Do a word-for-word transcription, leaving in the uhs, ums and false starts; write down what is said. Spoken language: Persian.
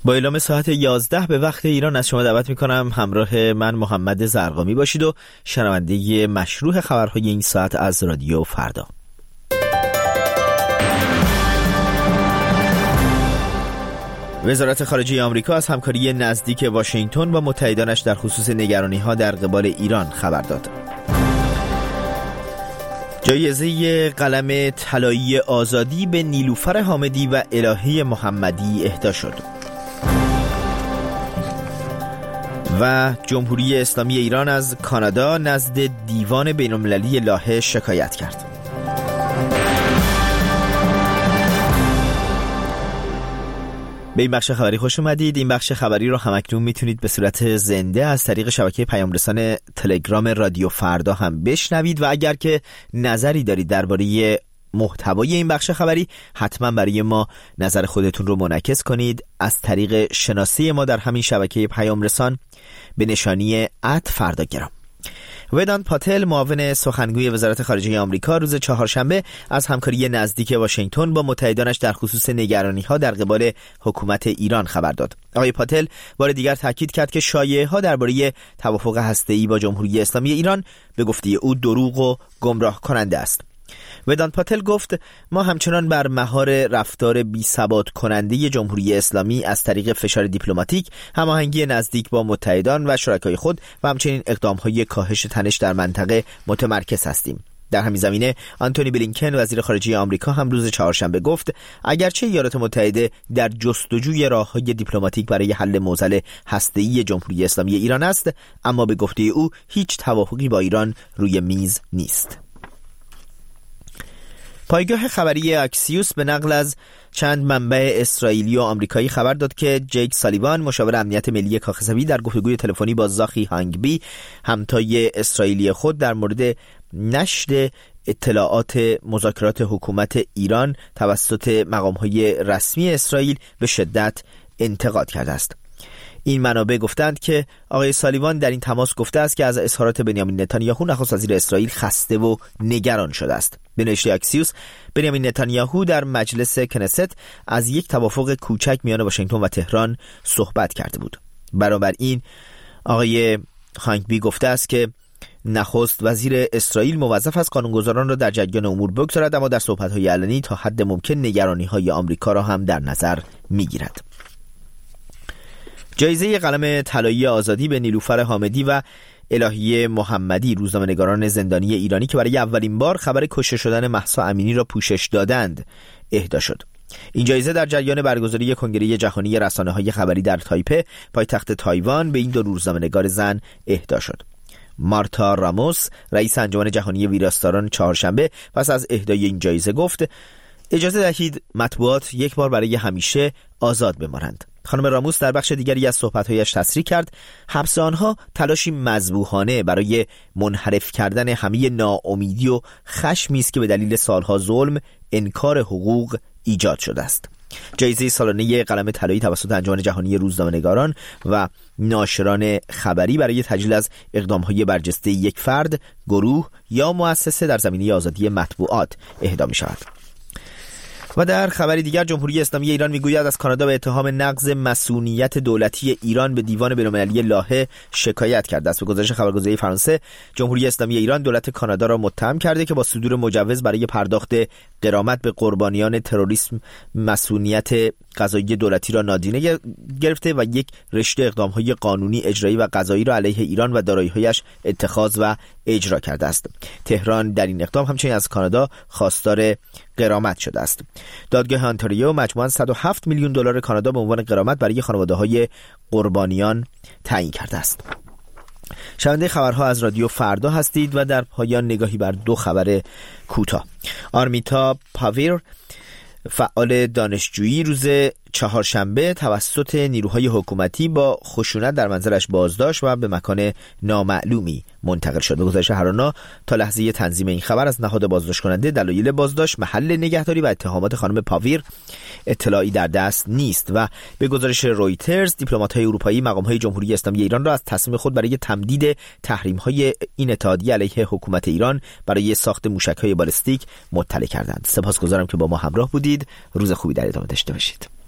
با اعلام ساعت یازده به وقت ایران از شما دعوت میکنم همراه من محمد زرقامی باشید و شنونده مشروع خبرهای این ساعت از رادیو فردا. وزارت خارجه آمریکا از همکاری نزدیک واشنگتن با متحدانش در خصوص نگرانی‌ها در قبال ایران خبر داد. جایزه قلم طلایی آزادی به نیلوفر حامدی و الهه محمدی اهدا شد. و جمهوری اسلامی ایران از کانادا نزد دیوان بین‌المللی لاهه شکایت کرد. به این بخش خبری خوش اومدید. این بخش خبری رو همکنون میتونید به صورت زنده از طریق شبکه پیام‌رسان تلگرام رادیو فردا هم بشنوید و اگر که نظری دارید درباره محتوای این بخش خبری حتما برای ما نظر خودتون رو منعکس کنید از طریق شناسه ما در همین شبکه پیام‌رسان به نشانی ات فرداگرام. ودانت پاتل معاون سخنگوی وزارت خارجه آمریکا روز چهارشنبه از همکاری نزدیک واشنگتن با متحدانش در خصوص نگرانی‌ها در قبال حکومت ایران خبر داد. آقای پاتل بار دیگر تاکید کرد که شایعه‌ها درباره توافق هسته‌ای با جمهوری اسلامی ایران به گفته او دروغ و گمراه کننده است. ودانت پاتل گفت ما همچنان بر مهار رفتار بی ثبات کننده جمهوری اسلامی از طریق فشار دیپلماتیک، هماهنگی نزدیک با متحدان و شرکای خود و همچنین اقدام‌های کاهش تنش در منطقه متمرکز هستیم. در همین زمینه آنتونی بلینکن وزیر خارجه آمریکا هم روز چهارشنبه گفت اگرچه ایالات متحده در جستجوی راه‌های دیپلماتیک برای حل معضل هسته‌ای جمهوری اسلامی ایران است، اما به گفته او هیچ توافقی با ایران روی میز نیست. پایگاه خبری اکسیوس به نقل از چند منبع اسرائیلی و آمریکایی خبر داد که جیک سالیوان مشاور امنیت ملی کاخ در گفتگوی تلفنی با زاخی هانگبی همتای اسرائیلی خود در مورد نشر اطلاعات مذاکرات حکومت ایران توسط مقام‌های رسمی اسرائیل به شدت انتقاد کرده است. این منابع گفتند که آقای سالیوان در این تماس گفته است که از اظهارات بنیامین نتانیاهو نخست وزیر اسرائیل خسته و نگران شده است. به نشریه اکسیوس بنیامین نتانیاهو در مجلس کنست از یک توافق کوچک میان واشنگتن و تهران صحبت کرده بود. بنابراین آقای هانگبی گفته است که نخست وزیر اسرائیل موظف است قانونگذاران را در جریان امور بگذارد، اما در صحبت‌های علنی تا حد ممکن نگرانی‌های آمریکا را هم در نظر می‌گیرد. جایزه قلم طلایی آزادی به نیلوفر حامدی و الهه محمدی روزنامه‌نگاران زندانی ایرانی که برای اولین بار خبر کشته شدن مهسا امینی را پوشش دادند اهدا شد. این جایزه در جریان برگزاری کنگره جهانی رسانه‌های خبری در تایپه پایتخت تایوان به این دو روزنامه‌نگار زن اهدا شد. مارتا راموس رئیس انجمن جهانی ویراستاران چهارشنبه پس از اهدای این جایزه گفت اجازه دهید مطبوعات یک بار برای همیشه آزاد بمانند. خانم راموس در بخش دیگری از صحبت‌هایش تصریح کرد حبس آنها تلاشی مذبوحانه برای منحرف کردن همه ناامیدی و خشمی است که به دلیل سالها ظلم، انکار حقوق ایجاد شده است. جایزه سالانه قلم طلایی توسط انجمن جهانی روزنامه‌نگاران و ناشران خبری برای تجلیل از اقدام‌های برجسته یک فرد، گروه یا مؤسسه در زمینه آزادی مطبوعات اهدا می‌شود. و در خبری دیگر جمهوری اسلامی ایران میگوید از کانادا به اتهام نقض مصونیت دولتی ایران به دیوان بین‌المللی لاهه شکایت کرده است. به گزارش خبرگزاری فرانسه، جمهوری اسلامی ایران دولت کانادا را متهم کرده که با صدور مجوز برای پرداخت غرامت به قربانیان تروریسم مصونیت قضایی دولتی را نادیده گرفته و یک رشته اقدام‌های قانونی، اجرایی و قضایی را علیه ایران و دارایی‌هایش اتخاذ و اجرا کرده است. تهران در این اقدام همچنین از کانادا خواستار غرامت شده است. دادگاه انتاریو مجموعاً صد و هفت میلیون دلار کانادا به عنوان غرامت برای خانواده‌های قربانیان تعیین کرده است. شنونده خبرها از رادیو فردا هستید و در پایان نگاهی بر دو خبر کوتاه. آرمیتا پاویر فعال دانشجویی روز چهارشنبه توسط نیروهای حکومتی با خشونت در منزلش بازداشت و به مکان نامعلومی منتقل شد. به گزارش هرانا تا لحظه تنظیم این خبر از نهاد بازداشت کننده دلایل بازداشت، محل نگهداری و اتهامات خانم پاویر اطلاعی در دست نیست و به گزارش رویترز دیپلمات‌های اروپایی مقام‌های جمهوری اسلامی ایران را از تصمیم خود برای تمدید تحریم‌های این اتحادیه علیه حکومت ایران برای ساخت موشک‌های بالستیک مطلع کردند. سپاسگزارم که با ما همراه بودید. روز خوبی در ادامه داشته باشید.